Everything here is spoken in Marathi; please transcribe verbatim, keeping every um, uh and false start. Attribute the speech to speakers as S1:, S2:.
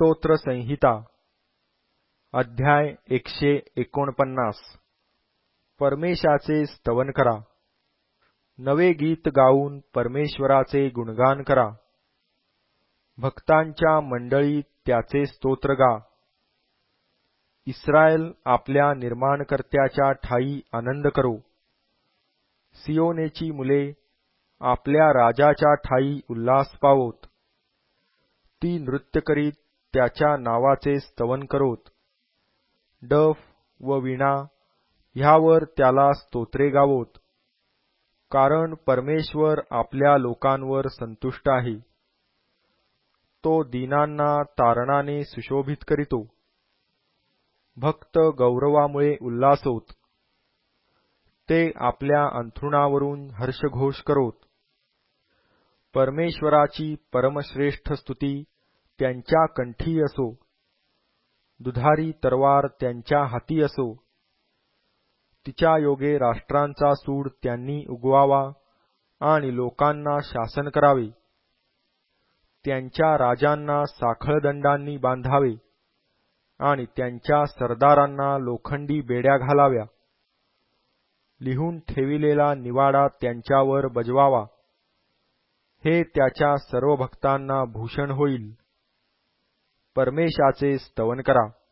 S1: स्तोत्र संहिता अध्याय एकशे एकोणपन्नास परमेशाचे स्तवन करा। नवे गीत गाऊन परमेश्वराचे गुणगान करा। भक्तांच्या मंडळीत त्याचे स्तोत्र गा। इस्रायल आपल्या निर्माणकर्त्याच्या ठायी आनंद करो। सियोनेची मुले आपल्या राजाच्या ठायी उल्हास पावोत। ती नृत्य करीत त्याच्या नावाचे स्तवन करोत। डफ व वीणा ह्यावर त्याला स्तोत्रे गावोत। कारण परमेश्वर आपल्या लोकांवर संतुष्ट आहे। तो दीनांना तारणाने सुशोभित करीतो। भक्त गौरवामुळे उल्हासोत। ते आपल्या अंथरुणावरून हर्षघोष करोत। परमेश्वराची परमश्रेष्ठ स्तुती त्यांच्या कंठी असो। दुधारी तरवार त्यांच्या हाती असो। तिच्या योगे राष्ट्रांचा सूड त्यांनी उगवावा आणि लोकांना शासन करावे। त्यांच्या राजांना साखळदंडांनी बांधावे आणि त्यांच्या सरदारांना लोखंडी बेड्या घालाव्या। लिहून ठेविलेला निवाडा त्यांच्यावर बजवावा। हे त्याच्या सर्व भक्तांना भूषण होईल। परमेशाचे स्तवन करा।